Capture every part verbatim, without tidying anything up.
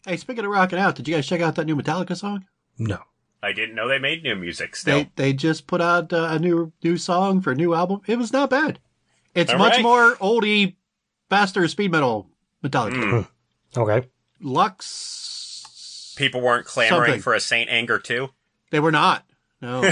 Hey, speaking of rocking out, did you guys check out that new Metallica song? No. I didn't know they made new music still. They they just put out uh, a new new song for a new album. It was not bad. It's All much right. more oldie, faster speed metal Metallica. Mm. Okay. Lux. People weren't clamoring something. for a Saint Anger too. They were not. No.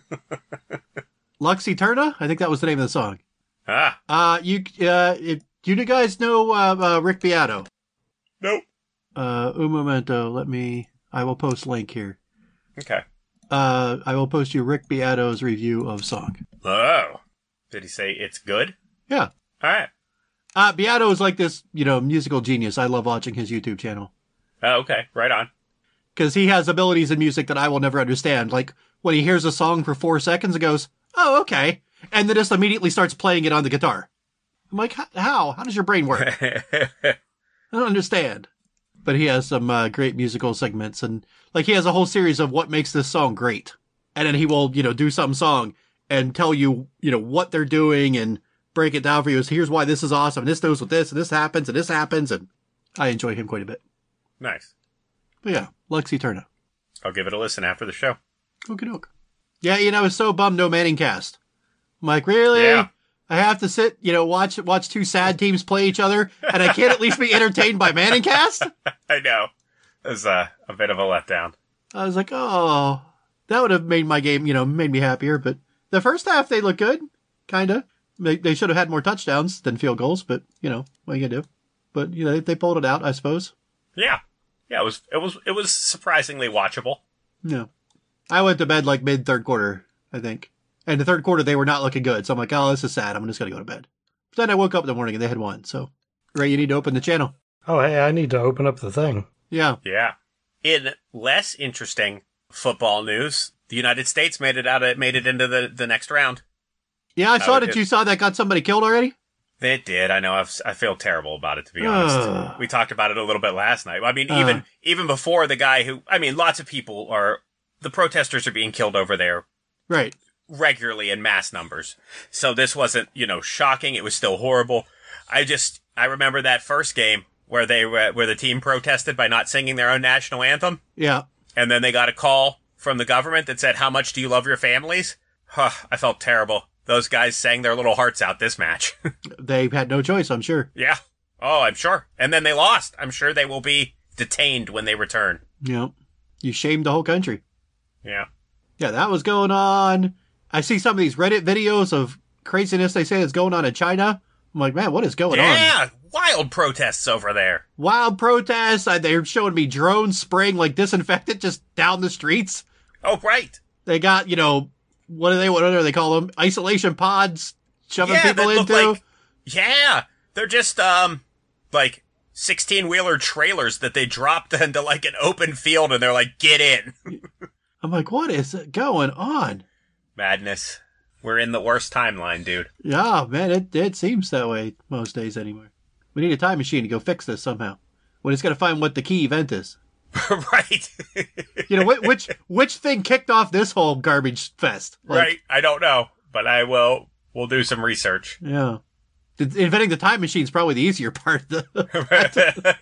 Lux Eterna? I think that was the name of the song. Ah, Uh, you, uh, if, you guys know, uh, uh, Rick Beato? nope. Uh, un momento. Let me, I will post link here. Okay. Uh, I will post you Rick Beato's review of song. Oh, did he say it's good? Yeah. All right. Uh, Beato is like this, you know, musical genius. I love watching his YouTube channel. Oh, okay. Right on. Because he has abilities in music that I will never understand. Like, when he hears a song for four seconds and goes, oh, okay. And then just immediately starts playing it on the guitar. I'm like, how? How does your brain work? I don't understand. But he has some uh, great musical segments. And, like, he has a whole series of what makes this song great. And then he will, you know, do some song and tell you, you know, what they're doing and break it down for you. So here's why this is awesome. And this goes with this, and this happens, and this happens. And I enjoy him quite a bit. Nice. But yeah, Lux Eterna. I'll give it a listen after the show. Okie doke. Yeah, you know, I was so bummed no Manning cast. I'm like, really? Yeah. I have to sit, you know, watch watch two sad teams play each other, and I can't at least be entertained by Manning cast? I know. It was uh, a bit of a letdown. I was like, oh, that would have made my game, you know, made me happier. But the first half, they look good, kind of. They, they should have had more touchdowns than field goals, but, you know, what are you going to do? But, you know, they, they pulled it out, I suppose. Yeah. Yeah, it was it was it was surprisingly watchable. Yeah. I went to bed like mid third quarter, I think. And the third quarter, they were not looking good. So I'm like, oh, this is sad. I'm just going to go to bed. But then I woke up in the morning and they had won. So, Ray, you need to open the channel. Oh, hey, I need to open up the thing. Yeah. Yeah. In less interesting football news, the United States made it out of, made it into the, the next round. Yeah, I saw Oh, that it- you saw that got somebody killed already. They did. I know. I've, I feel terrible about it, to be honest. Ugh. We talked about it a little bit last night. I mean, Uh. even even before the guy who, I mean, lots of people are, the protesters are being killed over there Right. regularly in mass numbers. So this wasn't, you know, shocking. It was still horrible. I just, I remember that first game where they were, where the team protested by not singing their own national anthem. Yeah. And then they got a call from the government that said, how much do you love your families? Huh, I felt terrible. Those guys sang their little hearts out this match. They had no choice, I'm sure. Yeah. Oh, I'm sure. And then they lost. I'm sure they will be detained when they return. Yeah. You shamed the whole country. Yeah. Yeah, that was going on. I see some of these Reddit videos of craziness they say is going on in China. I'm like, man, what is going on? Yeah. Wild protests over there. Wild protests. uh, They're showing me drones spraying like disinfectant just down the streets. Oh, right. They got, you know, what do they, what do they call them? Isolation pods shoving Yeah, people that look into. like- Yeah. They're just, um, like sixteen-wheeler trailers that they dropped into like an open field and they're like, get in. I'm like, what is going on? Madness. We're in the worst timeline, dude. Yeah, man, it, it seems that way most days anyway. We need a time machine to go fix this somehow. When it's going to find what the key event is. Right. You know, wh- which which thing kicked off this whole garbage fest? Like, Right. I don't know, but I will, we'll do some research. Yeah. The- Inventing the time machine is probably the easier part. Of the-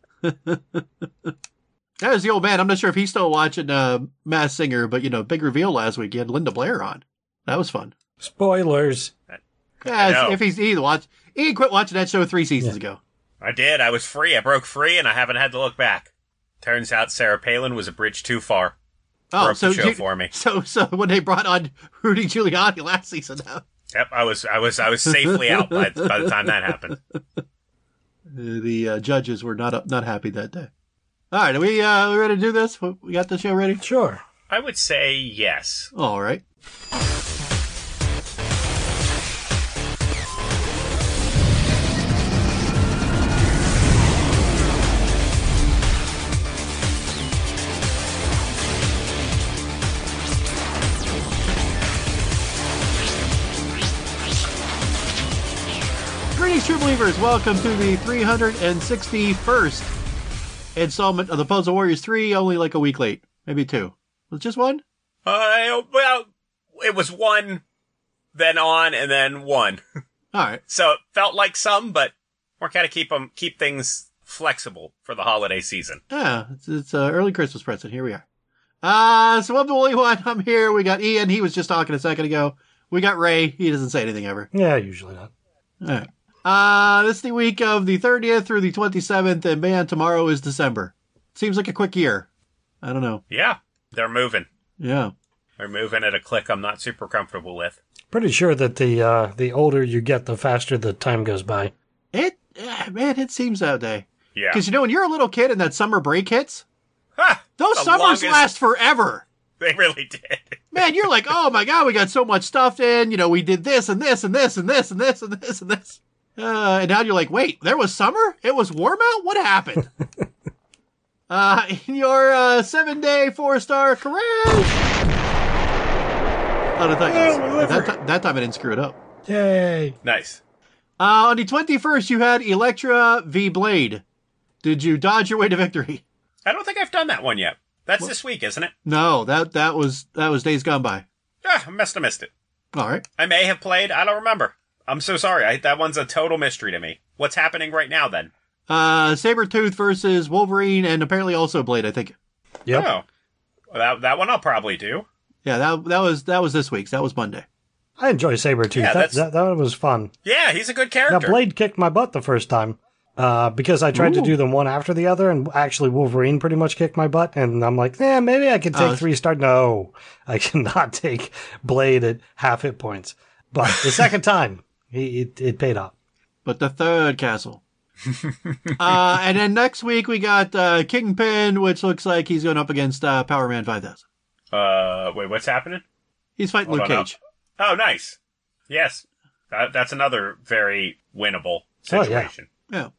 that was the old man. I'm not sure if he's still watching uh, Mass Singer, but, you know, big reveal last week. He had Linda Blair on. That was fun. Spoilers. Yeah, know. if he's he watched, he quit watching that show three seasons ago. I did. I was free. I broke free, and I haven't had to look back. Turns out Sarah Palin was a bridge too far. Oh, Broke so the show you- for me. So, so when they brought on Rudy Giuliani last season, uh, Yep, I was, I was, I was safely out by, by the time that happened. the uh, judges were not not happy that day. All right, are we uh, we ready to do this? We got the show ready? Sure. I would say yes. All right. Greetings, true believers. Welcome to the three hundred sixty-first installment of the Puzzle Warriors three, only like a week late. Maybe two. Was it just one? Uh, well, it was one, then on, and then one. All right. So it felt like some, but we're kind of keep them, keep things flexible for the holiday season. Yeah, it's, it's an early Christmas present. Here we are. Uh, so I'm the only one. I'm here. We got Ian. He was just talking a second ago. We got Ray. He doesn't say anything ever. Yeah, usually not. All right. Uh, this is the week of the thirtieth through the twenty-seventh, and man, tomorrow is December. Seems like a quick year. I don't know. Yeah, they're moving. Yeah. They're moving at a click I'm not super comfortable with. Pretty sure that the uh, the older you get, the faster the time goes by. It, uh, man, it seems that day. Yeah. Because, you know, when you're a little kid and that summer break hits, Ha! those The summers longest- last forever. They really did. Man, you're like, oh my God, we got so much stuff in. You know, we did this and this and this and this and this and this and this. Uh, and now you're like, wait, there was summer? It was warm out? What happened? uh, in your uh, seven-day, four-star crash. Oh, I thought you, that, ti- that time I didn't screw it up. Yay! Nice. Uh, on the twenty-first, you had Electra v. Blade. Did you dodge your way to victory? I don't think I've done that one yet. That's this week, isn't it? No, that that was that was days gone by. Ah, I must have missed it. All right. I may have played. I don't remember. I'm so sorry. I, that one's a total mystery to me. What's happening right now, then? Uh, Sabretooth versus Wolverine, and apparently also Blade, I think. Yep. Oh. Well, that, that one I'll probably do. Yeah, that that was that was this week's. That was Monday. I enjoy Sabretooth. Yeah, that, that's- that that was fun. Yeah, he's a good Now, character. Blade kicked my butt the first time uh, because I tried to Ooh. do them one after the other, and actually Wolverine pretty much kicked my butt, and I'm like, yeah, maybe I can take Oh. three star. No, I cannot take Blade at half hit points. But the second time, he, it, it paid off. But the third castle. uh, and then next week we got uh, Kingpin, which looks like he's going up against uh, Power Man five thousand. Uh, wait, what's happening? He's fighting Hold Luke on, I'll- Cage. Oh, nice. Yes. That, that's another very winnable Oh, yeah. situation. Yeah.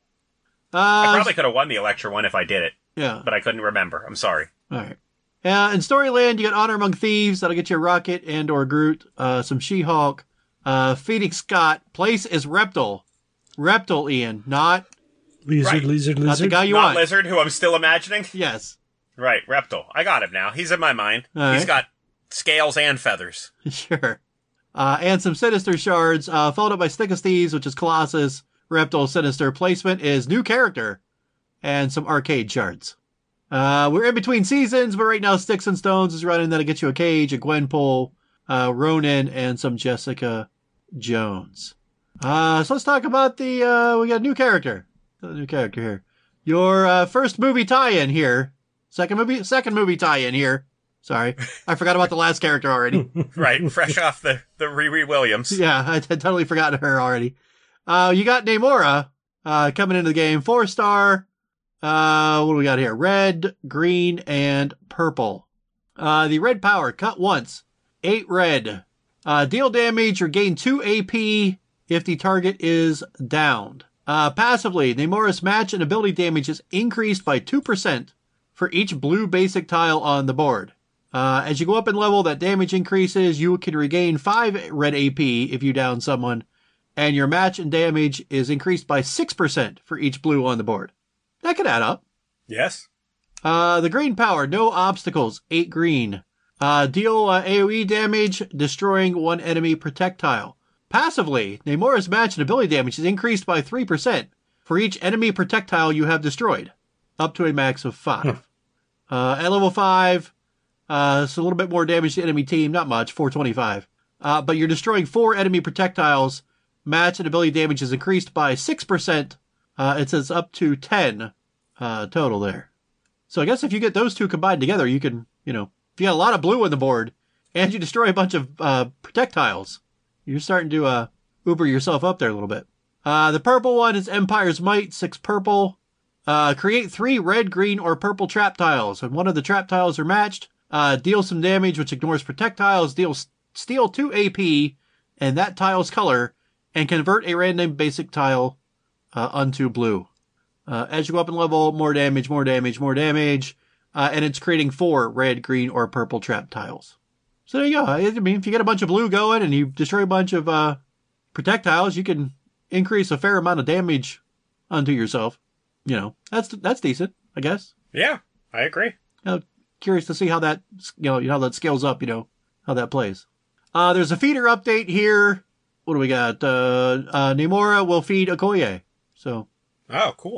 I Uh, probably could have won the Electra one if I did it, yeah. but I couldn't remember. I'm sorry. All right. Uh, in Storyland, you got Honor Among Thieves. That'll get you a Rocket and or Groot. Uh, some She-Hulk. Uh, Phoenix Scott. Place is Reptile. Reptile, Ian. Not, Lizard, Right. lizard, not the lizard. guy you Not want. Lizard, who I'm still imagining. Yes. Right, Reptile. I got him now. He's in my mind. All He's right. got scales and feathers. Sure. Uh, and some Sinister shards, uh, followed up by Stick of Thieves, which is Colossus, Reptile, Sinister. Placement is new character, and some arcade shards. Uh, we're in between seasons, but right now Sticks and Stones is running. That'll get you a Cage, a Gwenpool, uh, Ronan, and some Jessica Jones. Uh, so let's talk about the, uh, we got a new character. A new character here. Your, uh, first movie tie-in here. Second movie, second movie tie-in here. Sorry. I forgot about the last character already. Right, fresh off the, the Riri Williams. Yeah, I had totally forgotten her already. Uh, you got Namora, uh, coming into the game. Four star. Uh, what do we got here? Red, green, and purple. Uh, the red power, cut once. Eight red. Uh, deal damage or gain two A P if the target is downed. Uh, passively, Namora's match and ability damage is increased by two percent for each blue basic tile on the board. Uh, as you go up in level, that damage increases. You can regain five red A P if you down someone, and your match and damage is increased by six percent for each blue on the board. That could add up. Yes. Uh, the green power, no obstacles, eight green. Uh, deal uh, AoE damage, destroying one enemy projectile. Passively, Namora's match and ability damage is increased by three percent for each enemy projectile you have destroyed, up to a max of five. uh, at level five, uh, it's a little bit more damage to enemy team, not much, four twenty-five. Uh, but you're destroying four enemy projectiles. Match and ability damage is increased by six percent. Uh, it says up to ten uh, total there. So I guess if you get those two combined together, you can, you know, if you got a lot of blue on the board and you destroy a bunch of uh, projectiles, you're starting to uh, Uber yourself up there a little bit. Uh, the purple one is Empire's Might, six purple. Uh, create three red, green, or purple trap tiles. When one of the trap tiles are matched, uh, deal some damage, which ignores projectiles, deal steal two A P and that tile's color, and convert a random basic tile uh, onto blue. Uh, as you go up in level, more damage, more damage, more damage, uh, and it's creating four red, green, or purple trap tiles. So there you go. I mean, if you get a bunch of blue going and you destroy a bunch of uh, projectiles, you can increase a fair amount of damage onto yourself. You know, that's that's decent, I guess. Yeah, I agree. You know, curious to see how that, you know, how that scales up, you know, how that plays. Uh, there's a feeder update here. What do we got? Uh, uh, Namora will feed Okoye. So, Oh, cool.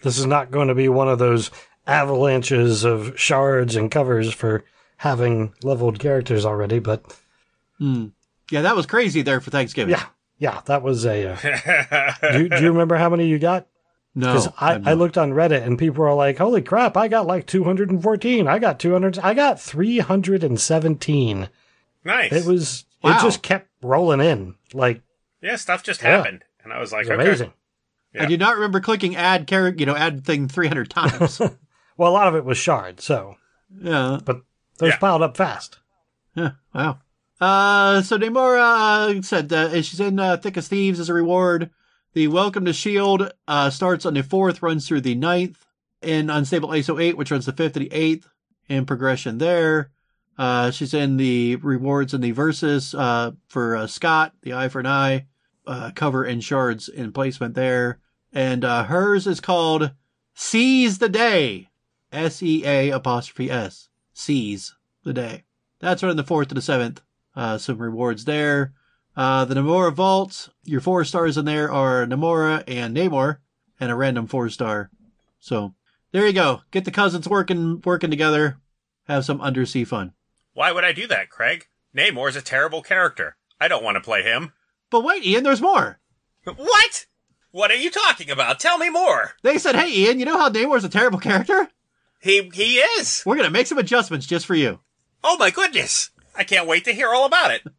This is not going to be one of those avalanches of shards and covers for having leveled characters already, but... Hmm. Yeah, that was crazy there for Thanksgiving. Yeah, yeah, that was a... Uh... do, you, do you remember how many you got? No. Because I, I looked on Reddit and people were like, holy crap, I got like two hundred fourteen. I got two hundred. I got three hundred seventeen. Nice. It was, Wow. it just kept rolling in. Like, Yeah, stuff just Yeah. happened. And I was like, it was okay. amazing. Yeah. I do not remember clicking add character, you know, add thing three hundred times. Well, a lot of it was shard, so, Yeah. but those Yeah. piled up fast. Yeah. Wow. Uh, so Namora uh, said uh, she's in uh, Thick as Thieves as a reward. The Welcome to S H I E L D uh, starts on the fourth, runs through the ninth. In Unstable A S O eight, which runs the fifth to the eighth, in progression there. Uh, she's in the rewards and the verses uh, for uh, Scott, the Eye for an Eye, uh, cover and shards in placement there. And uh, hers is called Seize the Day. S E A apostrophe S. Seize the Day. That's running the fourth to the seventh. Uh, some rewards there. Uh, the Namora Vault, your four stars in there are Namora and Namor, and a random four star. So there you go. Get the cousins working working together. Have some undersea fun. Why would I do that, Craig? Namor's a terrible character. I don't want to play him. But wait, Ian, there's more. What? What are you talking about? Tell me more. They said, hey, Ian, you know how Namor's a terrible character? He he is. We're going to make some adjustments just for you. Oh my goodness. I can't wait to hear all about it.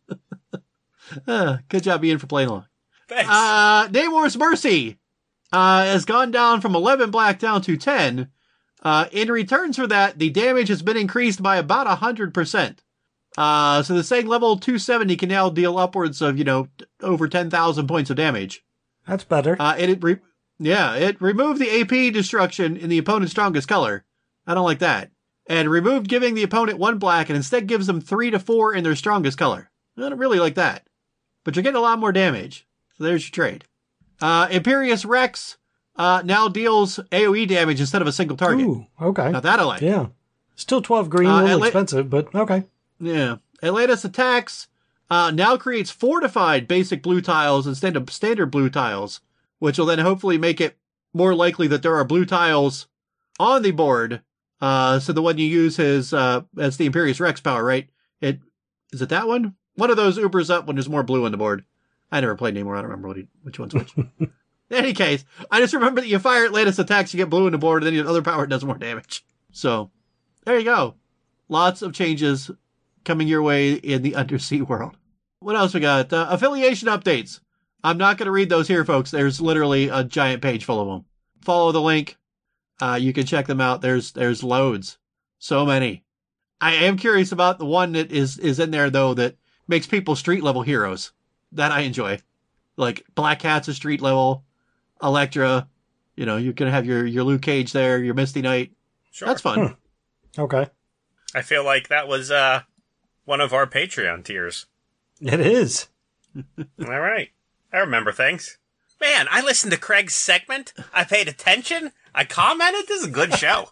Uh, good job, Ian, for playing along. Thanks. Uh, Namor's Mercy uh, has gone down from eleven black down to ten. Uh, in returns for that, the damage has been increased by about one hundred percent. Uh, so the saying level two seventy can now deal upwards of, you know, over ten thousand points of damage. That's better. Uh, it, it re- yeah, it removed the A P destruction in the opponent's strongest color. I don't like that. And removed giving the opponent one black and instead gives them three to four in their strongest color. I don't really like that. But you're getting a lot more damage. So there's your trade. Uh, Imperious Rex uh, now deals A O E damage instead of a single target. Ooh, okay. Now that I like. Yeah. Still twelve green, Uh, a little Atla- expensive, but okay. Yeah. Atlantis Attacks uh, now creates fortified basic blue tiles instead of standard blue tiles, which will then hopefully make it more likely that there are blue tiles on the board. Uh, so the one you use is uh, that's the Imperious Rex power, right? It is it that one? One of those Ubers up when there's more blue on the board. I never played anymore. I don't remember what he, which one's which. In any case, I just remember that you fire Atlantis Attacks, you get blue on the board, and then your other power does more damage. So there you go. Lots of changes coming your way in the undersea world. What else we got? Uh, affiliation updates. I'm not going to read those here, folks. There's literally a giant page full of them. Follow the link. Uh, you can check them out. There's there's loads. So many. I am curious about the one that is, is in there, though, that makes people street level heroes. That I enjoy. Like Black Cat's a street level. Elektra. You know, you can have your, your Luke Cage there, your Misty Knight. Sure. That's fun. Hmm. Okay. I feel like that was uh, one of our Patreon tiers. It is. All right. I remember things. Man, I listened to Craig's segment. I paid attention. I commented. This is a good show.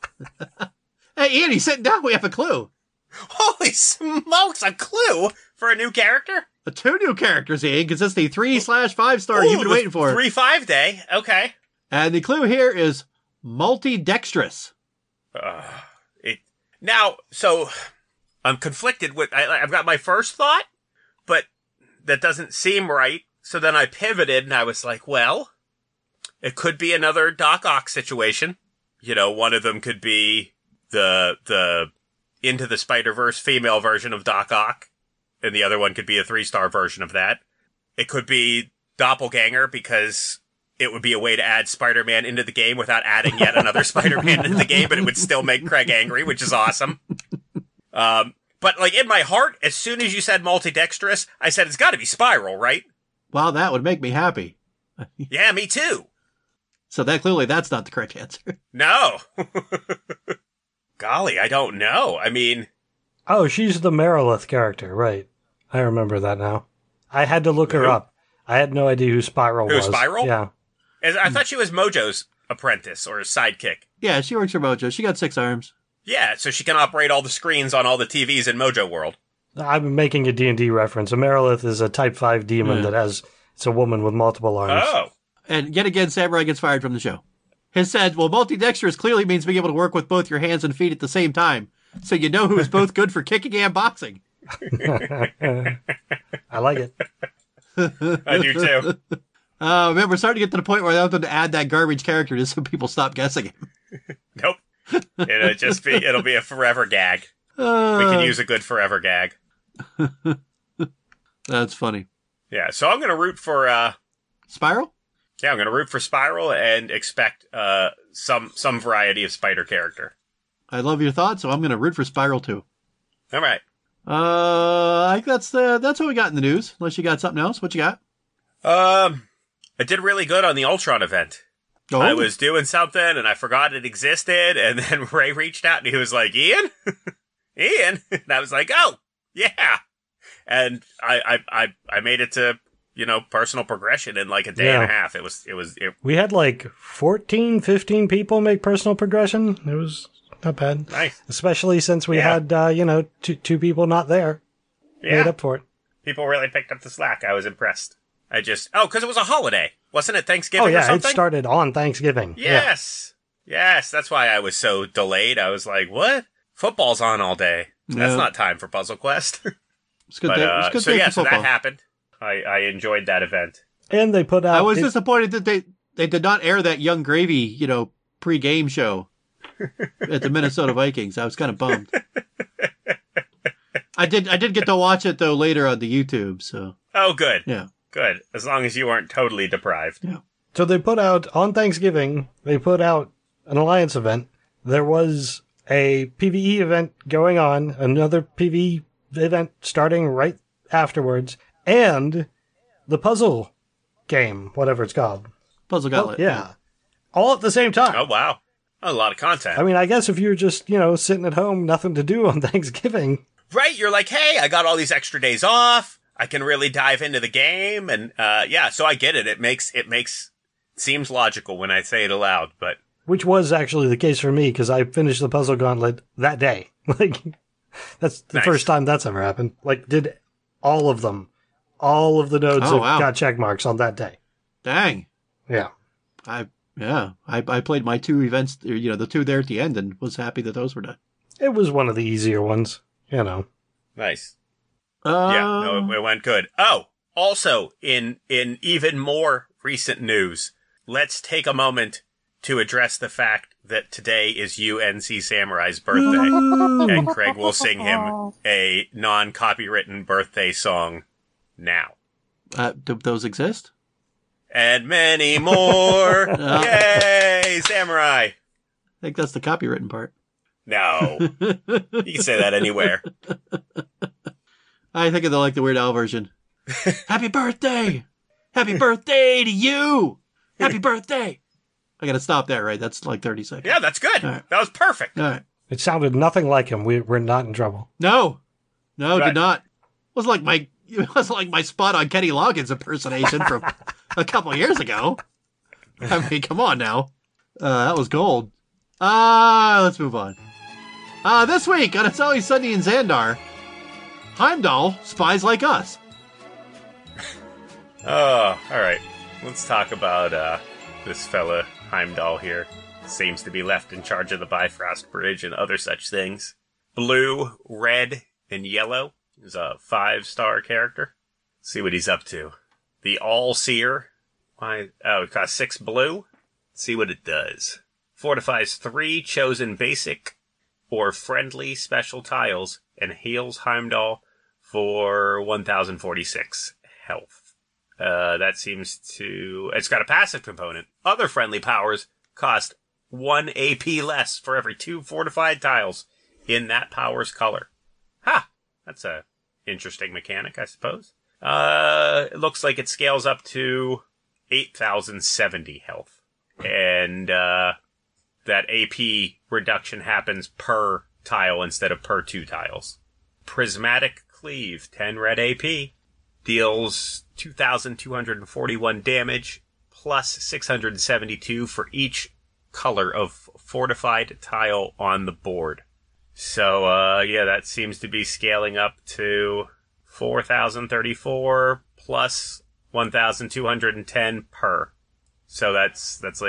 Hey, Ian, he's sitting down. We have a clue. Holy smokes, a clue for a new character? Uh, Two new characters, Ian, because it's the three slash five star you've been Ooh, waiting for. Three five day. Okay. And the clue here is multi-dexterous. Uh, it now, so I'm conflicted with. I, I've got my first thought, but that doesn't seem right. So then I pivoted, and I was like, well, it could be another Doc Ock situation. You know, one of them could be the the Into the Spider-Verse female version of Doc Ock, and the other one could be a three-star version of that. It could be Doppelganger, because it would be a way to add Spider-Man into the game without adding yet another Spider-Man into the game, but it would still make Craig angry, which is awesome. Um, but, like, in my heart, as soon as you said multi-dexterous, I said, it's got to be Spiral, right? Wow, that would make me happy. Yeah, me too. So that clearly that's not the correct answer. No. Golly, I don't know. I mean... Oh, she's the Merilith character, right. I remember that now. I had to look her Who? up. I had no idea who Spiral Who, was. Spiral? Yeah. As- I thought she was Mojo's apprentice or sidekick. Yeah, she works for Mojo. She got six arms. Yeah, so she can operate all the screens on all the T Vs in Mojo World. I'm making a D and D reference. A Merilith is a Type five demon Yeah. that has... It's a woman with multiple arms. Oh. And yet again, Samurai gets fired from the show. has said, well, multi-dexterous clearly means being able to work with both your hands and feet at the same time. So you know who's both good for kicking and boxing. I like it. I do too. Uh, man, we're starting to get to the point where I have to add that garbage character just so people stop guessing him. Nope. It'll just be, it'll be a forever gag. Uh, We can use a good forever gag. That's funny. Yeah, so I'm going to root for, uh, Spiral? yeah, I'm going to root for Spiral and expect, uh, some, some variety of spider character. I love your thoughts, so I'm going to root for Spiral too. All right. Uh, I think that's the, that's what we got in the news. Unless you got something else. What you got? Um, I did really good on the Ultron event. Oh, I was doing something and I forgot it existed, and then Ray reached out and he was like, Ian? Ian? And I was like, oh, yeah. And I, I, I, I made it to, you know, personal progression in like a day Yeah. and a half. It was, it was, it, We had like fourteen, fifteen people make personal progression. It was not bad. nice. Especially since we Yeah. had, uh, you know, two, two people not there. Yeah. Made up for it. People really picked up the slack. I was impressed. I just, oh, cause it was a holiday. Wasn't it Thanksgiving Oh, or yeah. It something? started on Thanksgiving. Yes. Yes. That's why I was so delayed. I was like, what? Football's on all day. That's Yeah. not time for Puzzle Quest. It's good. But, day, uh, it's a good so day yeah, for so football. that happened. I, I enjoyed that event. Yeah. And they put out. I was it- disappointed that they, they did not air that Young Gravy, you know, pre-game show at the Minnesota Vikings. I was kind of bummed. I did I did get to watch it though later on the YouTube. So Oh, good. yeah, Good. As long as you weren't totally deprived. So they put out, on Thanksgiving, they put out an Alliance event. There was a PvE event going on, another PvE event starting right afterwards, and the puzzle game, whatever it's called. Puzzle Gauntlet. Yeah. All at the same time. Oh, wow. A lot of content. I mean, I guess if you're just, you know, sitting at home, nothing to do on Thanksgiving. Right. You're like, hey, I got all these extra days off. I can really dive into the game. And, uh, yeah, so I get it. It makes, it makes, seems logical when I say it aloud, but Which was actually the case for me, because I finished the puzzle gauntlet that day. Like, that's the Nice. first time that's ever happened. Like, did all of them. All of the nodes Oh, have wow. got check marks on that day. Dang. Yeah. I yeah. I I played my two events. You know, the two there at the end, and was happy that those were done. It was one of the easier ones, you know. nice. Uh, Yeah, no, it, it went good. Oh, also in, in even more recent news, let's take a moment to address the fact that today is U N C Samurai's birthday. And Craig will sing him a non-copywritten birthday song now. Uh, do those exist? And many more. Oh. Yay, Samurai. I think that's the copywritten part. No, you can say that anywhere. I think of the like the Weird Al version. Happy birthday! Happy birthday to you! Happy birthday! I gotta stop there, right? That's like thirty seconds. Yeah, that's good. All right. That was perfect. All right. It sounded nothing like him. We, we're not in trouble. No, no, Right. did not. It was like my it was like my spot on Kenny Loggins impersonation from a couple years ago. I mean, come on now. Uh, that was gold. Uh, let's move on. Uh, this week on It's Always Sunny in Xandar, Heimdall spies like us. Oh, all right. Let's talk about uh, this fella Heimdall here. Seems to be left in charge of the Bifrost Bridge and other such things. Blue, red, and yellow is a five-star character. Let's see what he's up to. The All-Seer. Why? Oh, it costs six blue. Let's see what it does. Fortifies three chosen basic or friendly special tiles and heals Heimdall for one thousand forty-six health. Uh, that seems to... It's got a passive component. Other friendly powers cost one A P less for every two fortified tiles in that power's color. Ha! That's a interesting mechanic, I suppose. Uh, it looks like it scales up to eight thousand seventy health. And, uh, that A P reduction happens per tile instead of per two tiles. Prismatic Cleave, ten red A P, deals two thousand two hundred forty-one damage, plus six hundred seventy-two for each color of fortified tile on the board. So, uh, yeah, that seems to be scaling up to four thousand thirty-four plus one thousand two hundred ten per. So that's, that's like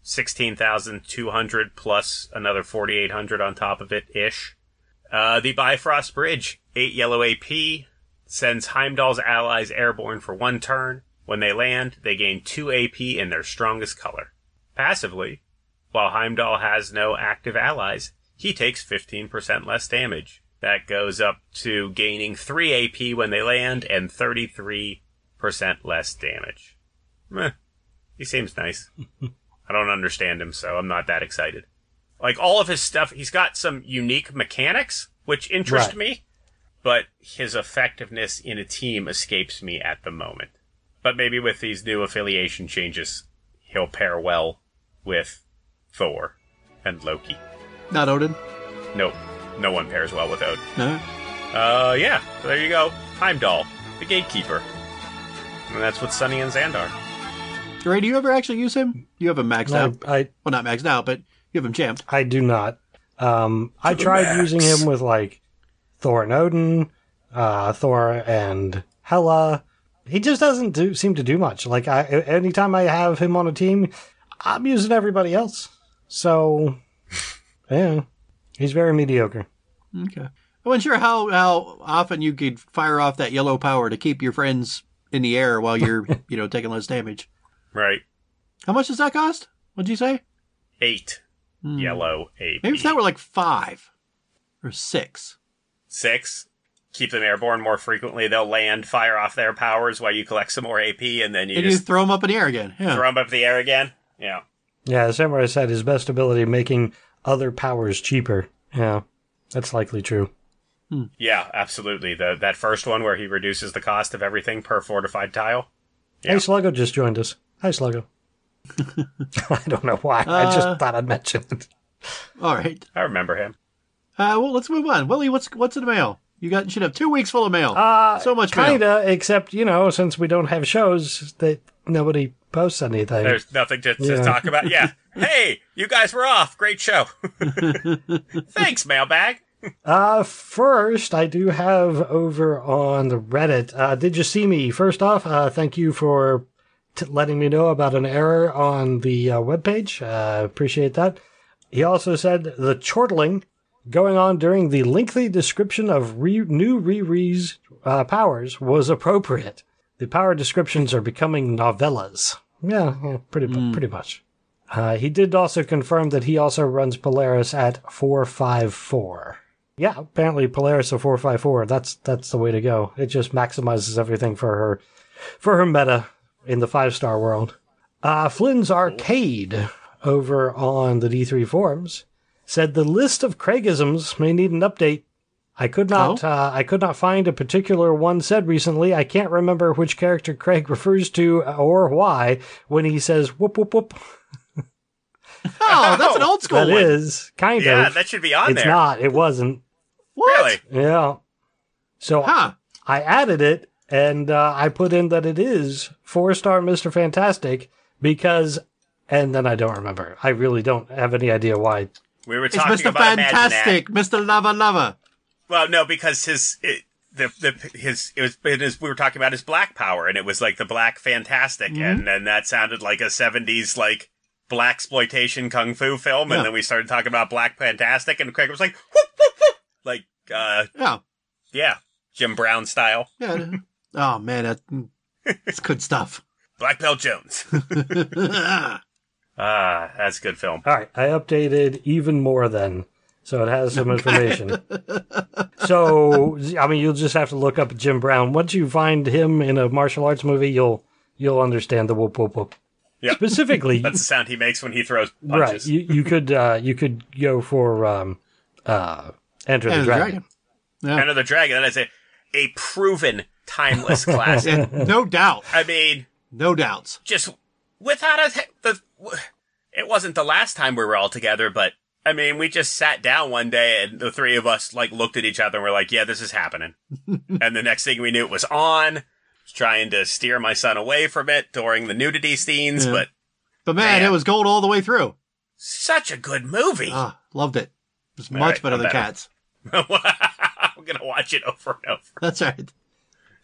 sixteen thousand two hundred plus another forty-eight hundred on top of it-ish. Uh, the Bifrost Bridge, eight yellow A P, sends Heimdall's allies airborne for one turn. When they land, they gain two A P in their strongest color. Passively, while Heimdall has no active allies, he takes fifteen percent less damage. That goes up to gaining three A P when they land and thirty-three percent less damage. Meh. He seems nice. I don't understand him, so I'm not that excited. Like, all of his stuff, he's got some unique mechanics, which interest Right. me, but his effectiveness in a team escapes me at the moment. But maybe with these new affiliation changes, he'll pair well with Thor and Loki. Not Odin. Nope, no one pairs well with Odin. No. Uh, yeah, so there you go. Heimdall, the gatekeeper. And that's what Sunny and Xand are. Ray, do you ever actually use him? You have him maxed I, out. I Well, not maxed out, but you have him champed. I do not. Um, I the tried max. using him with like Thor and Odin, uh, Thor and Hela. He just doesn't do, seem to do much. Like I, anytime I have him on a team, I'm using everybody else. So, yeah, he's very mediocre. Okay. I wasn't sure how, how often you could fire off that yellow power to keep your friends in the air while you're, you know, taking less damage. Right. How much does that cost? What'd you say? Eight. Hmm. Yellow A P. Maybe if that were like five or six. Six. Keep them airborne more frequently. They'll land, fire off their powers while you collect some more A P, and then you And just you throw them up in the air again. Yeah. throw them up in the air again. Yeah. Yeah, Samurai said his best ability making other powers cheaper. Yeah, that's likely true. Yeah, absolutely. The That first one where he reduces the cost of everything per fortified tile. Yeah. Hey, Sluggo just joined us. Hi, Sluggo. I don't know why. I Uh, just thought I'd mention it. All right. I remember him. Uh, well, let's move on. Willie, what's what's in the mail? You got you should have two weeks full of mail. Uh, so much mail. kinda, except, you know, since we don't have shows, that nobody posts anything. There's nothing to, to Yeah. talk about. Yeah. Hey, you guys were off. Great show. Thanks, mailbag. Uh, first, I do have over on the Reddit, uh, Did You See Me? First off, uh, thank you for t- letting me know about an error on the uh, webpage. Uh, appreciate that. He also said the chortling going on during the lengthy description of re- new Riri's uh, powers was appropriate. The power descriptions are becoming novellas. Yeah, yeah pretty, mu- pretty much. Uh, he did also confirm that he also runs Polaris at four five four. Yeah, apparently Polaris at four five four. That's that's the way to go. It just maximizes everything for her for her meta in the five star world. Uh, Flynn's Arcade over on the D three forums said the list of Craigisms may need an update. I could not Oh? uh, I could not find a particular one said recently. I can't remember which character Craig refers to or why when he says whoop whoop whoop. Oh, that's an old school That one. is kind Yeah, of. that should be on it's there. not. It wasn't. What? Really? Yeah. So Huh. I added it, and uh, I put in that it is four-star Mister Fantastic because, and then I don't remember. I really don't have any idea why. We were It's talking Mister about Imagine That. Fantastic, Mister Lava Lava. Well, no, because his it, the the his it was it is we were talking about his black power, and it was like the Black Fantastic, Mm-hmm. and and that sounded like a seventies like black exploitation kung fu film, Yeah. and then we started talking about Black Fantastic, and Craig was like, whoop, whoop, whoop, like uh Yeah. yeah, Jim Brown style, Yeah. Oh man, that, that's good stuff. Black Belt Jones. Ah, that's a good film. All right, I updated even more then, so it has some information. So, I mean, you'll just have to look up Jim Brown. Once you find him in a martial arts movie, you'll you'll understand the whoop whoop whoop. Yep. Specifically, That's the sound he makes when he throws right? punches. You you could uh, you could go for um, uh, Enter the And the Dragon. dragon. Yeah. Enter the Dragon. That is a a proven timeless classic. And no doubt. I mean, No doubts. just without a the it wasn't the last time we were all together, but I mean, we just sat down one day and the three of us like looked at each other and we're like, yeah, this is happening. And the next thing we knew, it was on. I was trying to steer my son away from it during the nudity scenes, Yeah. but But man, Man. it was gold all the way through. such a good movie. Ah, loved it. It was All much right, better I'm than better. Cats. I'm gonna watch it over and over. That's right.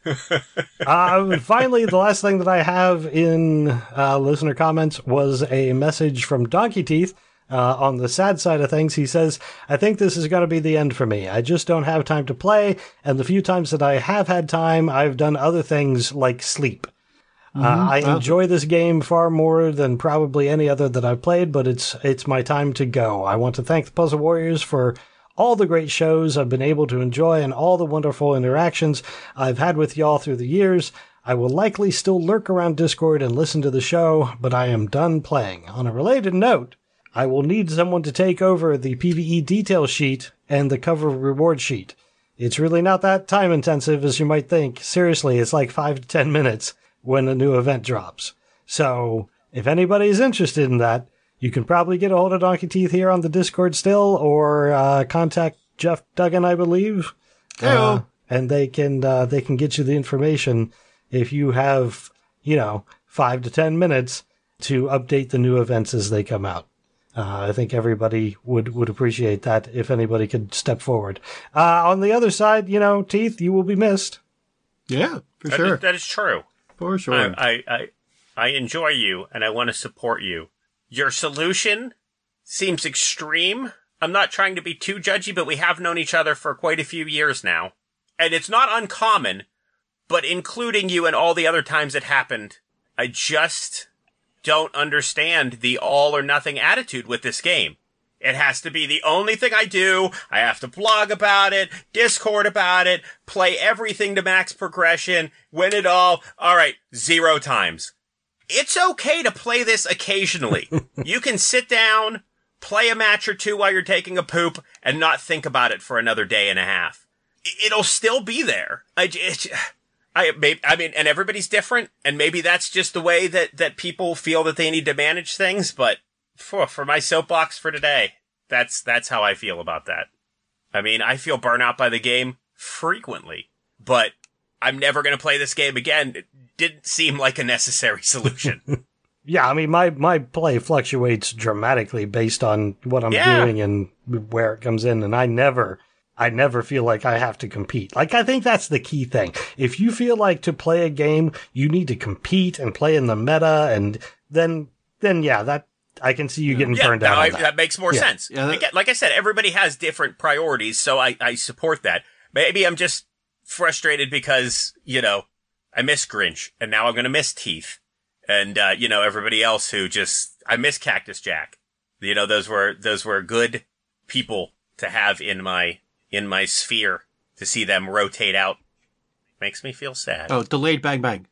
uh, finally, the last thing that I have in uh, listener comments was a message from Donkey Teeth. Uh, on the sad side of things, he says, I think this is going to be the end for me. I just don't have time to play, and the few times that I have had time, I've done other things like sleep. Mm-hmm. Uh, I wow. enjoy this game far more than probably any other that I've played, but it's it's my time to go. I want to thank the Puzzle Warriors for all the great shows I've been able to enjoy and all the wonderful interactions I've had with y'all through the years. I will likely still lurk around Discord and listen to the show, but I am done playing. On a related note, I will need someone to take over the PvE detail sheet and the cover reward sheet. It's really not that time intensive as you might think. Seriously, it's like five to ten minutes when a new event drops. So, if anybody's interested in that, you can probably get a hold of Donkey Teeth here on the Discord still, or uh, contact Jeff Duggan, I believe. Uh, and they can uh, they can get you the information if you have, you know, five to ten minutes to update the new events as they come out. Uh, I think everybody would, would appreciate that if anybody could step forward. Uh, on the other side, you know, Teeth, you will be missed. Yeah, for that sure. Is, that is true. For sure. I, I, I, I enjoy you, and I want to support you. Your solution seems extreme. I'm not trying to be too judgy, but we have known each other for quite a few years now. And it's not uncommon, but including you and all the other times it happened, I just don't understand the all or nothing attitude with this game. It has to be the only thing I do. I have to blog about it, Discord about it, play everything to max progression, win it all. All right, zero times. It's okay to play this occasionally. You can sit down, play a match or two while you're taking a poop, and not think about it for another day and a half. It'll still be there. I, it, I, I mean, and everybody's different, and maybe that's just the way that, that people feel that they need to manage things, but for, for my soapbox for today, that's, that's how I feel about that. I mean, I feel burnt out by the game frequently, but I'm never going to play this game again. It didn't seem like a necessary solution. Yeah, I mean, my, my play fluctuates dramatically based on what I'm yeah. doing and where it comes in, and I never, I never feel like I have to compete. Like, I think that's the key thing. If you feel like to play a game, you need to compete and play in the meta, and then, then yeah, that, I can see you getting yeah, burned out no, on I, that. that makes more yeah. sense. Yeah, that, Again, like I said, everybody has different priorities, so I, I support that. Maybe I'm just frustrated because, you know, I miss Grinch, and now I'm going to miss Teeth. And, uh, you know, everybody else who just, I miss Cactus Jack. You know, those were, those were good people to have in my, in my sphere. To see them rotate out makes me feel sad. Oh, delayed bang bang.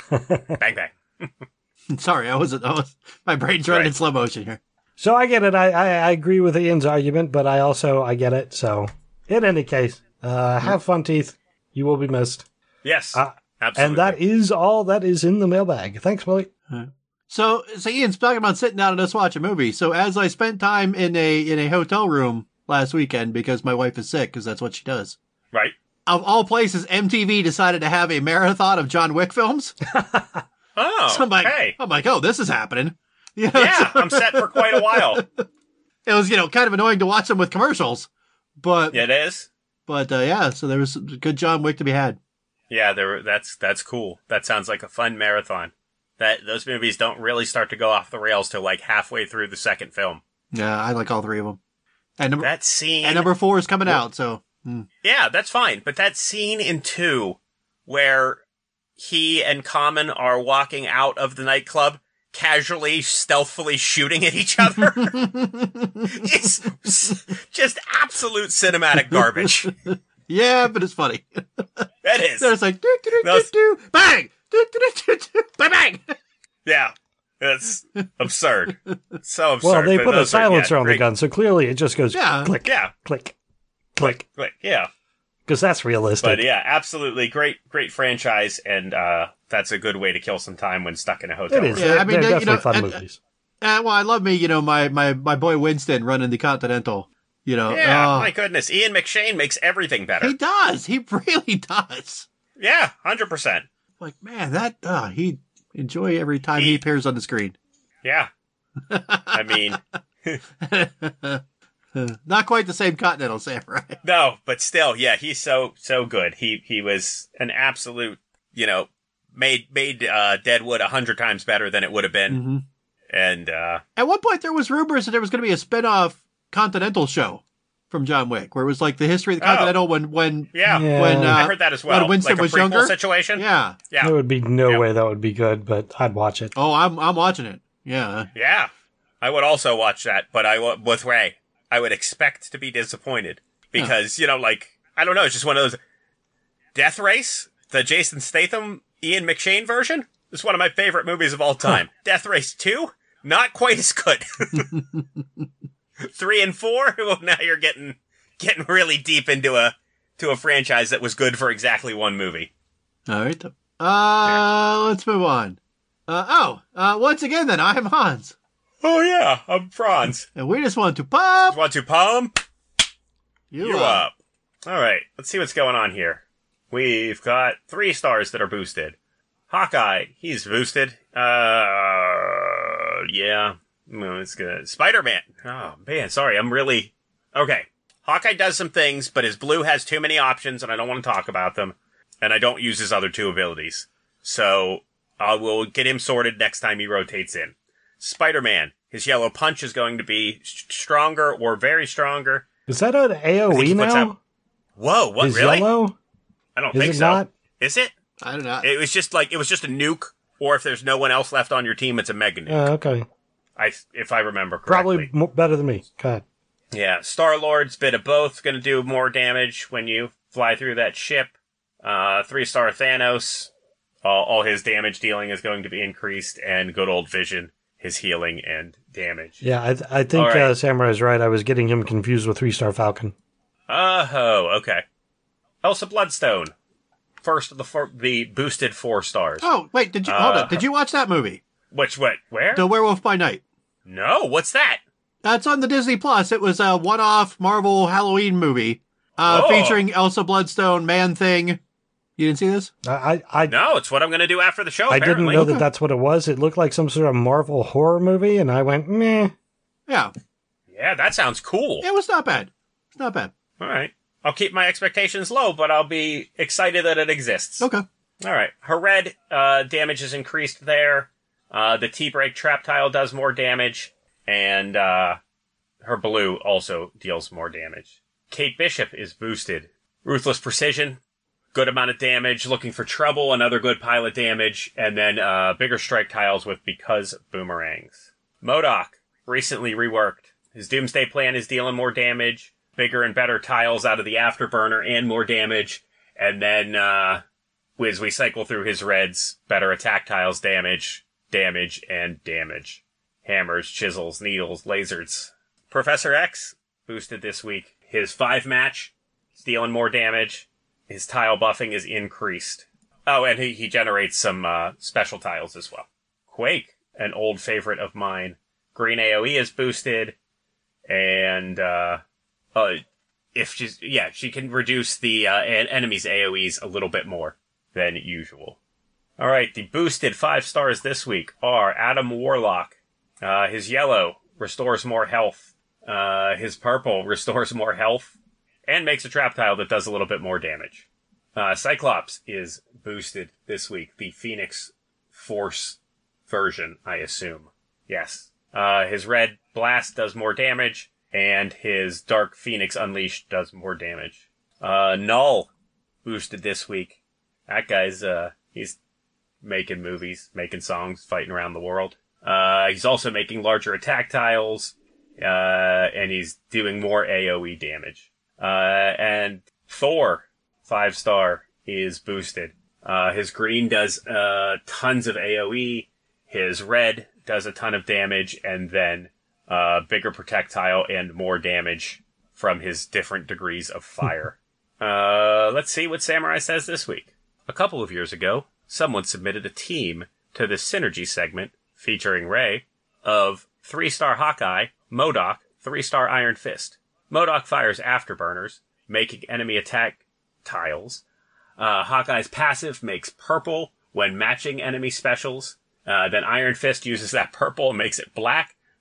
Bang bang. Sorry, I wasn't, I was, my brain's running Right. in slow motion here. So I get it. I, I, I agree with Ian's argument, but I also, I get it. So, in any case, uh, have fun, Teeth. You will be missed. Yes. Uh, Absolutely. And that is all that is in the mailbag. Thanks, Willie. So, so Ian's talking about sitting down and us watch a movie. So as I spent time in a, in a hotel room last weekend because my wife is sick, because that's what she does. Right. Of all places, M T V decided to have a marathon of John Wick films. Oh, so I'm like, hey. I'm like, oh, this is happening. You know, Yeah, so- I'm set for quite a while. It was, you know, kind of annoying to watch them with commercials, but, It is. but, uh, yeah, so there was some good John Wick to be had. Yeah, there. That's that's cool. That sounds like a fun marathon. That those movies don't really start to go off the rails till like halfway through the second film. Yeah, I like all three of them. And number, That scene. and number four is coming out, so. mm. Yeah, that's fine. But that scene in two, where he and Common are walking out of the nightclub, casually, stealthily shooting at each other, it's just absolute cinematic garbage. Yeah, but it's funny. That is. Then it's like, do, do, do, do, Those- do, bang! Do, do, do, do, do, bang, bang! Yeah. It's absurd. So absurd. Well, they But put a those are- silencer yeah, on the great. gun, so clearly it just goes Yeah. click, Yeah. click, click, Click. Yeah. because that's realistic. But yeah, absolutely great, great franchise, and uh, that's a good way to kill some time when stuck in a hotel It is. room. Yeah, They're, I mean, they're you definitely know, fun and- movies. Uh, well, I love me, you know, my, my, my boy Winston running the Continental. You know, Yeah, oh, my goodness, Ian McShane makes everything better. he does. He really does. Yeah, hundred percent. Like, man, that, uh, he enjoy every time he, He- appears on the screen. Yeah, I mean, Not quite the same Continental Samurai. No, but still, yeah, he's so so good. He he was an absolute, you know, made made uh, Deadwood a hundred times better than it would have been. Mm-hmm. And uh, at one point, there was rumors that there was going to be a spin-off Continental show from John Wick, where it was like the history of the Continental oh. when when yeah, yeah. when uh, I heard that as well. When Winston like a was prequel younger situation. Yeah, yeah. There would be no yeah. way that would be good, but I'd watch it. Oh, I'm I'm watching it. Yeah, yeah. I would also watch that, but I w- with Ray, I would expect to be disappointed because, yeah. you know, like, I don't know, it's just one of those. Death Race, the Jason Statham, Ian McShane version, is one of my favorite movies of all time. Huh. Death Race two, not quite as good. Three and four, well, now you're getting getting really deep into a to a franchise that was good for exactly one movie. All right. Uh, yeah. Let's move on. Uh, oh, uh, once again, then, I'm Hans. Oh, yeah, I'm Franz. And we just want to pump. Just want to pump you, you up. up. All right, let's see what's going on here. We've got three stars that are boosted. Hawkeye, he's boosted. Uh, yeah, no, it's good. Spider-Man. Oh, man, sorry, I'm really... Okay, Hawkeye does some things, but his blue has too many options, and I don't want to talk about them. And I don't use his other two abilities. So... I uh, will get him sorted next time he rotates in. Spider-Man. His yellow punch is going to be sh- stronger or very stronger. Is that an AoE now? Out... Whoa, what, His really? Yellow? I don't is think it so. Not? Is it? I don't know. It was just like, it was just a nuke, or if there's no one else left on your team, it's a mega nuke. Uh, okay. I, if I remember correctly. Probably more, better than me. God. Yeah, Star-Lord's bit of both, going to do more damage when you fly through that ship. Uh, three-star Thanos... All, all his damage dealing is going to be increased, and good old Vision, his healing and damage. Yeah, I, th- I think right. uh, Samurai's right. I was getting him confused with three-star Falcon. Oh, okay. Elsa Bloodstone, first of the four, the boosted four stars. Oh, wait, did you uh, hold on? Did you watch that movie? Which what? Where? The Werewolf by Night. No, what's that? That's uh, on the Disney Plus. It was a one-off Marvel Halloween movie uh, oh. featuring Elsa Bloodstone, Man-Thing. You didn't see this? I, I, no, it's what I'm going to do after the show, I apparently. didn't know that that's what it was. It looked like some sort of Marvel horror movie, and I went, meh. Yeah. Yeah, that sounds cool. It was not bad. It's not bad. All right. I'll keep my expectations low, but I'll be excited that it exists. Okay. All right. Her red uh, damage is increased there. Uh, the T-Break trap tile does more damage, and uh, her blue also deals more damage. Kate Bishop is boosted. Ruthless Precision. Good amount of damage, looking for trouble, another good pile of damage, and then uh, bigger strike tiles with because boomerangs. MODOK, recently reworked. His Doomsday Plan is dealing more damage, bigger and better tiles out of the Afterburner, and more damage. And then, uh, as we cycle through his reds, better attack tiles, damage, damage, and damage. Hammers, chisels, needles, lasers. Professor X, boosted this week. His five match, is dealing more damage. His tile buffing is increased. Oh, and he, he generates some uh, special tiles as well. Quake, an old favorite of mine. Green AoE is boosted, and uh, uh, if she's yeah, she can reduce the uh, an enemy's AoEs a little bit more than usual. All right, the boosted five stars this week are Adam Warlock. Uh, his yellow restores more health. Uh, his purple restores more health. And makes a trap tile that does a little bit more damage. Uh, Cyclops is boosted this week. The Phoenix Force version, I assume. Yes. Uh, his red blast does more damage, and his Dark Phoenix Unleashed does more damage. Uh, Null boosted this week. That guy's, uh, he's making movies, making songs, fighting around the world. Uh, he's also making larger attack tiles, uh, and he's doing more AoE damage. Uh, and Thor, five star, is boosted. Uh, his green does, uh, tons of AoE. His red does a ton of damage, and then, uh, bigger projectile and more damage from his different degrees of fire. uh, let's see what Samurai says this week. A couple of years ago, someone submitted a team to the Synergy segment, featuring Ray, of three star Hawkeye, MODOK, three star Iron Fist. MODOK fires afterburners, making enemy attack tiles. Uh, Hawkeye's passive makes purple when matching enemy specials. Uh, then Iron Fist uses that purple and makes it black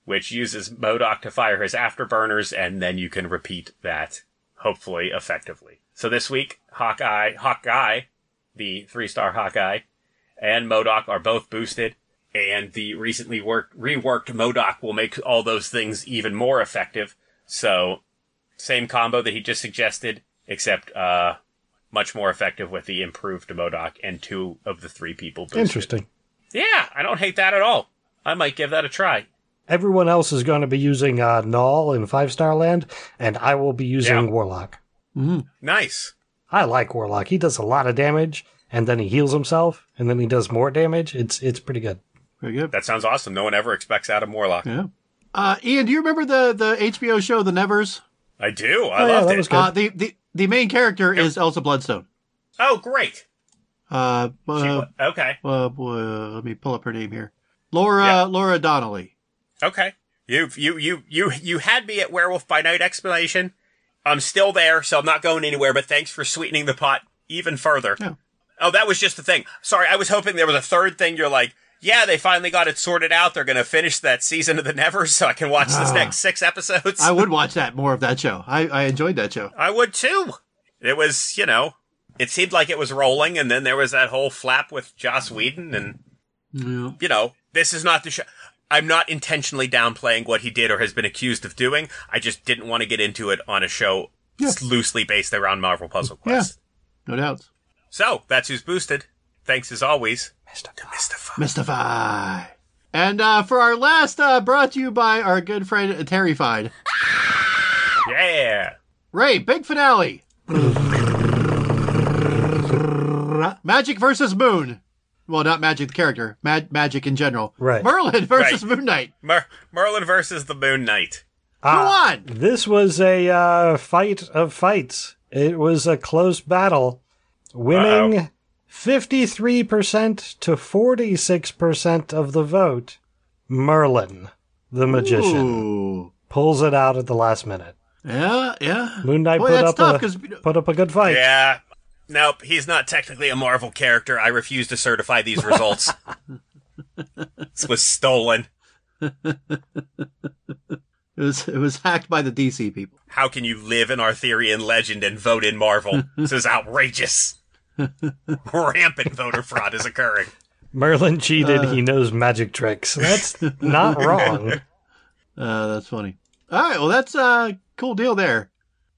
which uses MODOK to fire his afterburners, and then you can repeat that, hopefully, effectively. So this week, Hawkeye, Hawkeye, the three-star Hawkeye, and MODOK are both boosted, and the recently worked, reworked MODOK will make all those things even more effective. So, same combo that he just suggested, except uh, much more effective with the improved MODOK and two of the three people boosted. Interesting. Yeah, I don't hate that at all. I might give that a try. Everyone else is going to be using uh, Null in five-star land, and I will be using Yeah. Warlock. Mm-hmm. Nice. I like Warlock. He does a lot of damage, and then he heals himself, and then he does more damage. It's it's pretty good. Very good. That sounds awesome. No one ever expects Adam Warlock. Yeah. Uh, Ian, do you remember the, the H B O show The Nevers? I do. I Oh, yeah, loved that it. was good. Uh, the, the, the main character is Elsa Bloodstone. Oh, great. Uh, She uh, wa- okay. uh, boy, uh, let me pull up her name here. Laura Yeah. Laura Donnelly. Okay. You you you you you had me at Werewolf by Night explanation. I'm still there, so I'm not going anywhere, but thanks for sweetening the pot even further. Yeah. Oh, that was just the thing. Sorry, I was hoping there was a third thing. You're like, yeah, they finally got it sorted out. They're going to finish that season of The Nevers so I can watch this Ah. next six episodes. I would watch that more of that show. I, I enjoyed that show. I would too. It was, you know, it seemed like it was rolling, and then there was that whole flap with Joss Whedon, and, Yeah. you know, this is not the show. I'm not intentionally downplaying what he did or has been accused of doing. I just didn't want to get into it on a show Yeah. loosely based around Marvel Puzzle Quest. No doubts. So, that's who's boosted. Thanks as always. Mystify. Mystify. Mystify. And uh, for our last, uh, brought to you by our good friend uh, Terrified. Yeah. Ray, big finale. Magic versus Moon. Well, not Magic the character. Mag- magic in general. Right. Merlin versus Right. Moon Knight. Mer- Merlin versus the Moon Knight. Go Ah, on. This was a uh, fight of fights. It was a close battle, winning fifty-three percent to forty-six percent of the vote. Merlin, the magician, Ooh. pulls it out at the last minute. Yeah, yeah. Moon Knight Boy, put that's up tough a 'cause- put up a good fight. Yeah. Nope, he's not technically a Marvel character. I refuse to certify these results. This was stolen. It was it was hacked by the D C people. How can you live in Arthurian legend and vote in Marvel? This is outrageous. Rampant voter fraud is occurring. Merlin cheated. Uh. he knows magic tricks. That's not wrong. Uh, that's funny. All right, well, that's a cool deal there.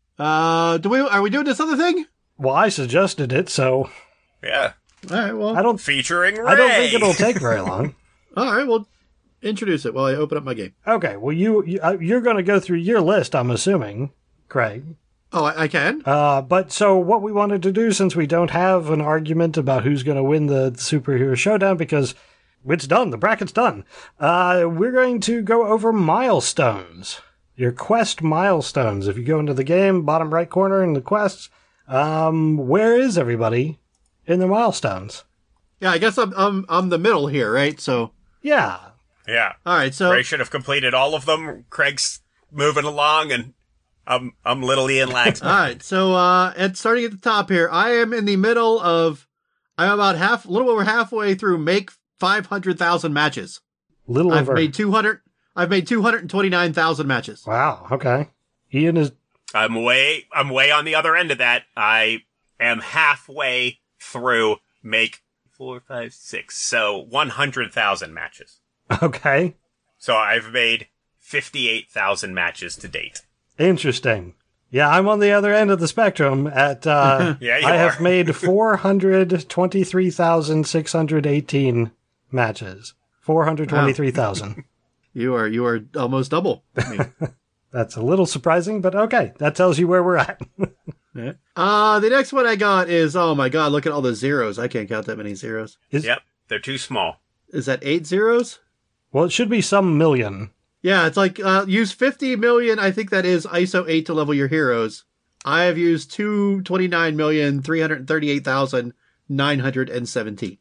Uh, do we are we doing this other thing? Well, I suggested it, so Yeah. All right, well, I don't. Featuring Ray. I don't think it'll take very long. all right, well, introduce it while I open up my game. Okay, well, you, you uh, you're going to go through your list, I'm assuming, Craig. Oh, I, I can. Uh, but so what we wanted to do, since we don't have an argument about who's going to win the superhero showdown, because it's done, the bracket's done, uh, we're going to go over milestones. Your quest milestones. If you go into the game, bottom right corner in the quests, um, where is everybody in the milestones? Yeah, I guess I'm I'm I'm the middle here, right? So, Yeah. Yeah. all right, so Ray should have completed all of them. Craig's moving along, and I'm I'm little Ian Lax. all right, so uh, and starting at the top here, I am in the middle of. I'm about half, a little over halfway through. Make five hundred thousand matches. Little I've over. made two hundred. I've made two hundred twenty nine thousand matches. Wow. Okay. Ian is. I'm way I'm way on the other end of that. I am halfway through make four, five, six, so one hundred thousand matches. Okay. So I've made fifty-eight thousand matches to date. Interesting. Yeah, I'm on the other end of the spectrum. At uh, Yeah, you I have are. made four hundred twenty-three thousand six hundred eighteen matches. Four hundred twenty-three thousand. You are you are almost double. me. That's a little surprising, but okay. That tells you where we're at. Yeah. Uh, the next one I got is, oh my god, look at all the zeros. I can't count that many zeros. Is, Yep, they're too small. Is that eight zeros? Well, it should be some million. Yeah, it's like, uh, use fifty million. I think that is I S O eight to level your heroes. I have used two hundred twenty-nine million, three hundred thirty-eight thousand, nine hundred seventeen.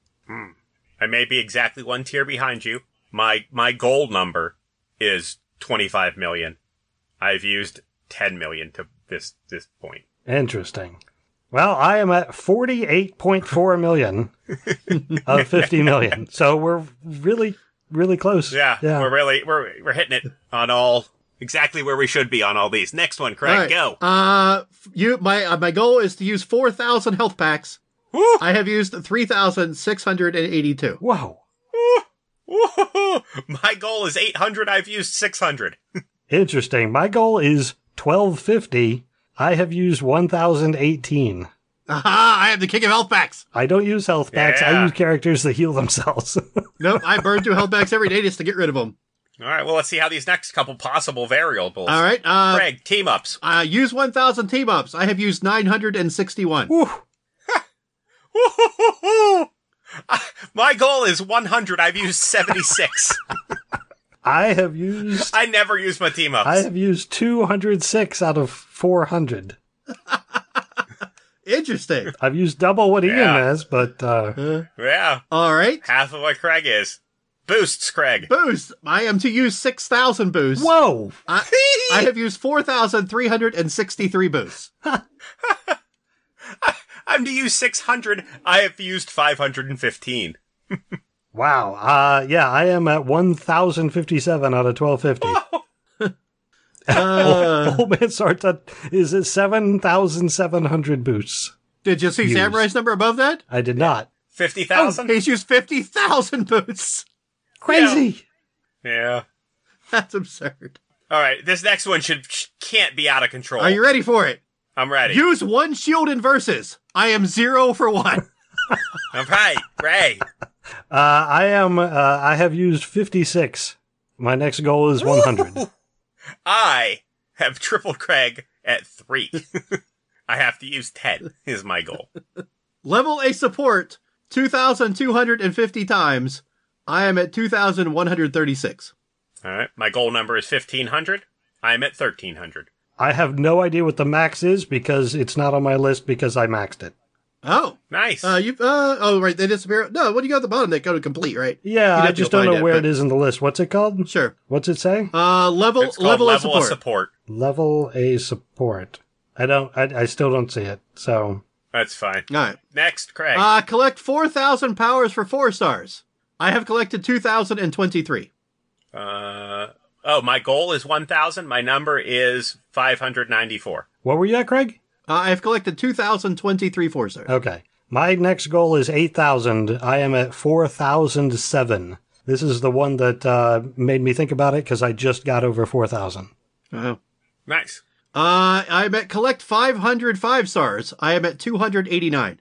I may be exactly one tier behind you. My my goal number is twenty-five million. I've used ten million to this this point. Interesting. Well, I am at forty-eight point four million of fifty million. So we're really really close. Yeah, yeah. we're really we're we're hitting it on all exactly where we should be on all these. Next one, Craig, All right. go. Uh, you, my, uh, my goal is to use four thousand health packs. Woo! I have used three thousand six hundred eighty-two. Whoa. Woo! My goal is eight hundred. I've used six hundred. Interesting. My goal is twelve fifty. I have used one thousand eighteen. Aha! I am the king of health packs. I don't use health packs. I Yeah. use characters that heal themselves. Nope, I burn through health packs every day just to get rid of them. All right, well, let's see how these next couple possible variables. All right, uh, Craig, team ups. uh, use one thousand team ups. I have used nine hundred sixty-one. Whew. My goal is one hundred. I've used seventy-six. I have used I never use my team ups. I have used two hundred six out of four hundred. Interesting. I've used double what Ian Yeah. has, but uh, Yeah, All right. half of what Craig is. Boosts, Craig. Boost. I am to use six thousand boosts. whoa! I, I have used four thousand three hundred sixty-three boosts. I'm to use six hundred. I have used five hundred fifteen. Wow. Uh, yeah, I am at one thousand fifty-seven out of twelve fifty. Uh, Old Man Sarta is at seven thousand seven hundred boosts. did you see Used. Samurai's number above that? I did not. fifty thousand? He's used fifty thousand boosts. Crazy. Yeah. That's absurd. All right, this next one should sh- can't be out of control. Are you ready for it? I'm ready. Use one shield in verses. I am zero for one. All right, Ray. Uh, I am. Uh, I have used fifty-six. My next goal is one hundred. I have tripled Craig at three. I have to use ten is my goal. Level a support two thousand two hundred fifty times. I am at two thousand one hundred thirty-six. All right, my goal number is fifteen hundred. I'm at thirteen hundred. I have no idea what the max is because it's not on my list because I maxed it. Oh, Nice. uh, you, uh, oh, right, they disappear. No, what do you got at the bottom? They go to complete, right? Yeah, You'd I have to just go don't find know it, where but- it is in the list. What's it called? Sure. What's it say? Uh, level, it's called level, level, of of support. support. Level A support. I don't. I, I still don't see it. So That's fine. All right. Next, Craig. Uh, collect four thousand powers for four stars. I have collected two thousand twenty-three. Uh, oh, my goal is one thousand. My number is five hundred ninety-four. what were you at, Craig? Uh, I have collected two thousand twenty-three four stars. Okay. My next goal is eight thousand. I am at four thousand seven. This is the one that uh, made me think about it because I just got over four thousand. Oh. Nice. Uh, I'm at collect five hundred five stars. I am at two hundred eighty-nine.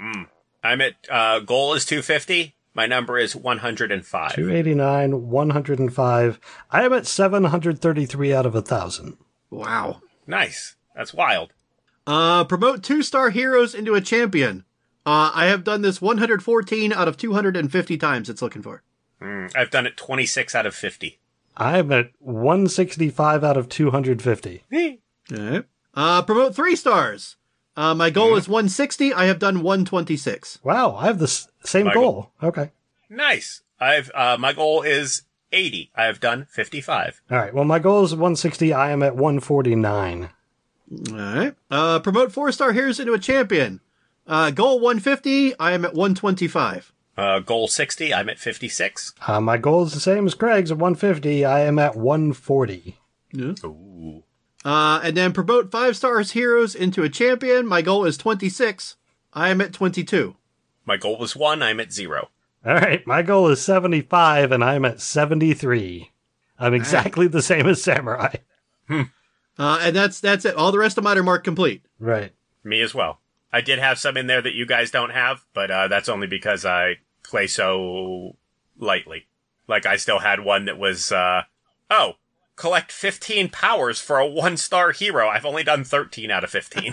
I'm at, uh, goal is two fifty. My number is one hundred five. two eighty-nine, one hundred five. I am at seven hundred thirty-three out of one thousand. Wow. Nice. That's wild. Uh, promote two-star heroes into a champion. Uh, I have done this one hundred fourteen out of two hundred fifty times it's looking for. Mm, I've done it twenty-six out of fifty. I'm at one sixty-five out of two hundred fifty. Alright. Uh, promote three stars. Uh, my goal is one sixty. I have done one twenty-six. Wow, I have the s- same My goal. Okay. Nice. I've, uh, my goal is eighty. I have done fifty-five. All right. Well, my goal is one sixty. I am at one forty-nine. Alright. Uh, promote four-star heroes into a champion. Uh, goal one fifty. I am at one twenty-five. Uh, goal sixty. I'm at fifty-six. Uh, my goal is the same as Craig's at one fifty. I am at one forty. Ooh. Uh, and then promote five stars heroes into a champion. My goal is twenty-six. I am at twenty-two. My goal was one. I'm at zero. All right. My goal is seventy-five, and I'm at seventy-three. I'm exactly the same as Samurai. Uh, and that's that's it. All the rest of mine are marked complete. Right. Me as well. I did have some in there that you guys don't have, but uh, that's only because I play so lightly. Like, I still had one that was, uh, oh, collect fifteen powers for a one-star hero. I've only done thirteen out of fifteen.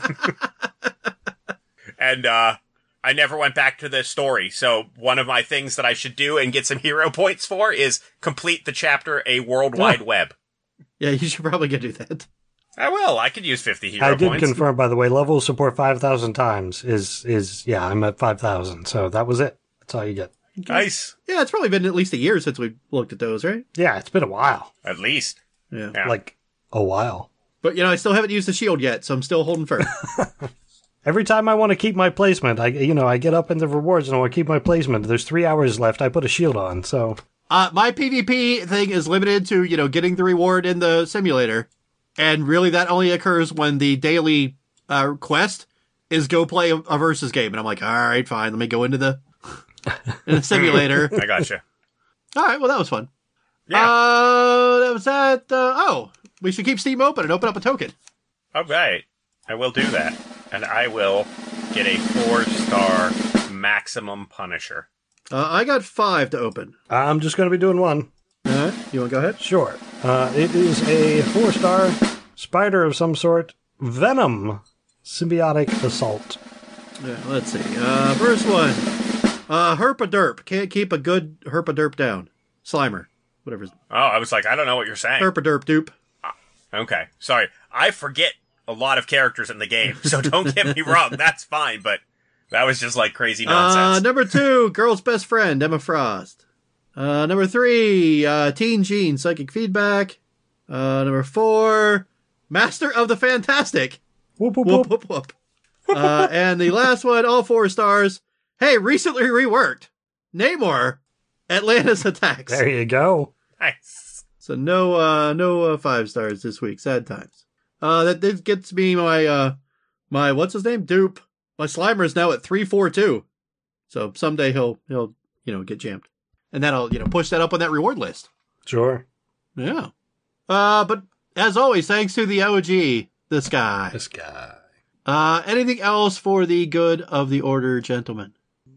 And uh, I never went back to the story, so one of my things that I should do and get some hero points for is complete the chapter A World Wide Web. Yeah, you should probably go do that. I will. I could use fifty hero I did points. confirm, by the way, level support five thousand times is, is yeah, I'm at five thousand. So that was it. That's all you get. Nice. Yeah, it's probably been at least a year since we looked at those, right? Yeah, it's been a while. At least. Yeah. Yeah. Like, a while. But, you know, I still haven't used the shield yet, so I'm still holding firm. Every time I want to keep my placement, I you know, I get up in the rewards and I want to keep my placement. There's three hours left. I put a shield on, so Uh, my PvP thing is limited to, you know, getting the reward in the simulator. And really that only occurs when the daily uh, quest is go play a, a versus game. And I'm like, all right, fine. Let me go into the, in the simulator. I gotcha. All right. Well, that was fun. Yeah. Uh, that was that. Uh, oh, we should keep Steam open and open up a token. All right. I will do that. And I will get a four-star maximum Punisher. Uh, I got five to open. I'm just going to be doing one. All right. You want to go ahead? Sure. Uh, it is a four-star spider of some sort. Venom. Symbiotic Assault. Yeah, let's see. Uh, first one. Uh, Herpaderp. Can't keep a good Herpaderp down. Slimer. Whatever. Oh, I was like, I don't know what you're saying. Herpaderp dupe. Okay. Sorry. I forget a lot of characters in the game, so don't get me wrong. That's fine, but that was just like crazy nonsense. Uh, number two, Girl's Best Friend, Emma Frost. Uh, number three, uh, Teen Jean, Psychic Feedback. Uh, number four, Master of the Fantastic. Whoop, whoop, Whoop, whoop. whoop, whoop. Uh, and the last one, all four stars. Hey, recently reworked. Namor, Atlantis Attacks. There you go. Nice. So no, uh, no uh, five stars this week. Sad times. Uh, that this gets me my, uh, my, what's his name? Dupe. My Slimer is now at three four two. So someday he'll, he'll, you know, get jammed. And then I'll, you know, push that up on that reward list. Sure. Yeah. Uh, but as always, thanks to the O G, this guy. This guy. Uh, anything else for the good of the order, gentlemen?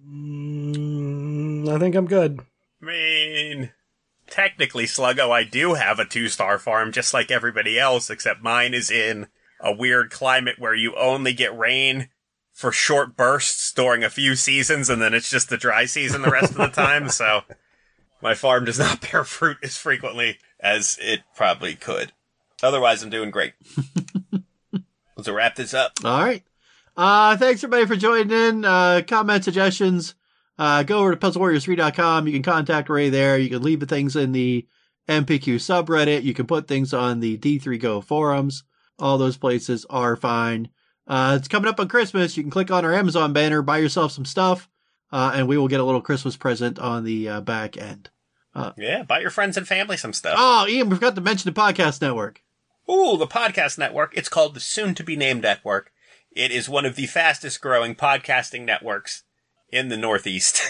Mm, I think I'm good. I mean, technically, Sluggo, I do have a two-star farm just like everybody else, except mine is in a weird climate where you only get rain for short bursts during a few seasons, and then it's just the dry season the rest of the time, so my farm does not bear fruit as frequently as it probably could. Otherwise, I'm doing great. Let's wrap this up. All right. Uh, thanks everybody for joining in. Uh, comment, suggestions. Uh, go over to puzzle warriors three dot com. You can contact Ray there. You can leave the things in the M P Q subreddit. You can put things on the D three Go forums. All those places are fine. Uh, it's coming up on Christmas. You can click on our Amazon banner, buy yourself some stuff, uh, and we will get a little Christmas present on the uh, back end. Uh, Yeah, buy your friends and family some stuff. oh, Ian, we forgot to mention the podcast network. Ooh, the podcast network. It's called the soon-to-be-named network. It is one of the fastest-growing podcasting networks in the Northeast.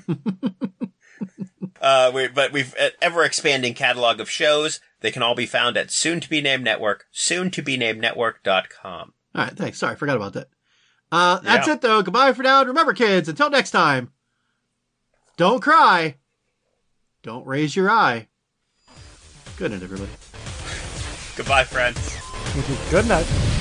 uh, we, but we've an ever-expanding catalog of shows. They can all be found at soon-to-be-named network, soon to be named network dot com. All right, thanks. Sorry, forgot about that. Uh, that's Yeah. it, though. Goodbye for now. And remember, kids, until next time, don't cry. Don't raise your eye. Good night, everybody. Goodbye, friends. Good night.